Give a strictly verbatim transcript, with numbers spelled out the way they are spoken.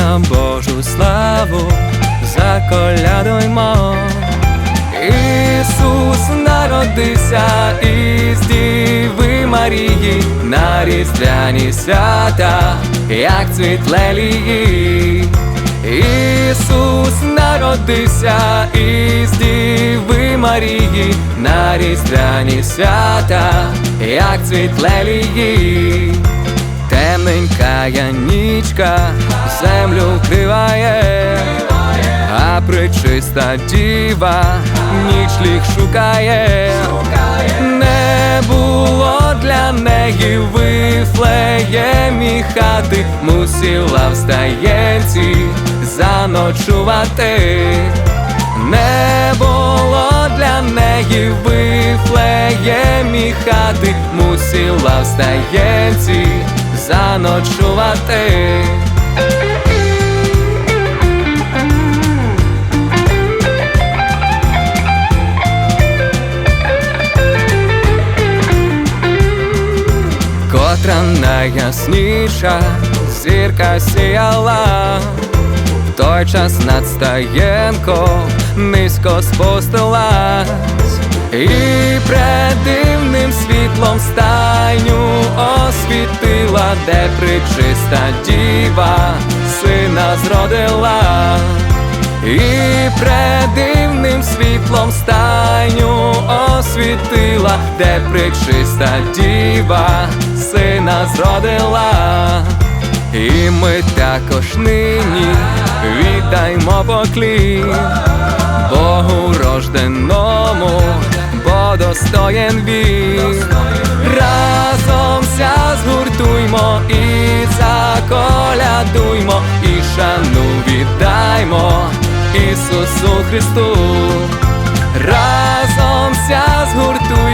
на Божу славу заколядуймо. Ісус народився із Діви Марії на різдвяні свята, як цвіт лелії. Ісус народився із Діви Марії на різдвяні свята, як цвіт лелії. Темненька нічка землю вкриває, а пречиста діва нічліг шукає. Не було для неї в Вифлеємі хати, мусила в стаєнці заночувати. Не було для неї в Вифлеємі хати, мусила в стаєнці заночувати. Котра найясніша зірка сіяла, в той час над стаєнком низько спустилась, і пред дивним світлом стайню освітила, де пречиста діва сина зродила. І пред дивним світлом стайню освітила, де пречиста діва сина зродила. І ми також нині віддаймо поклін Богу рожденому, бо достоєн Він. Разом ся згуртуймо і заколядуймо, і шану віддаймо Ісусу Христу. Разом ся згуртуймо